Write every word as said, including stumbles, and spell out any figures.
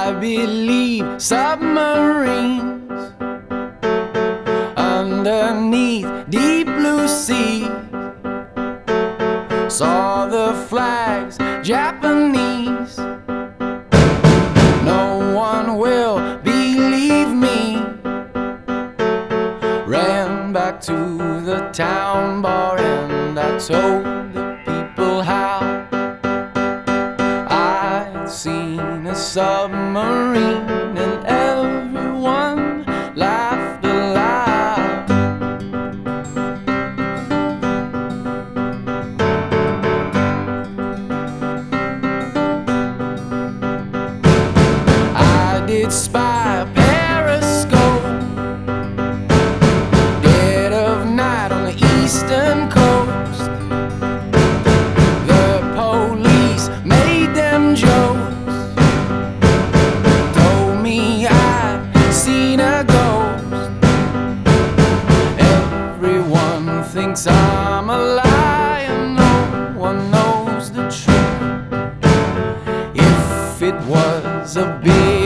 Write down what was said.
I believe submarines underneath deep blue sea. Saw the flags, Japanese. No one will believe me. Ran back to the town bar and I told the people how I'd seen a submarine, and everyone laughed aloud. I did spy a periscope, dead of night on the eastern coast. The police made them jokes, told me I'd seen a ghost. Everyone thinks I'm a liar, no one knows the truth. If it was a big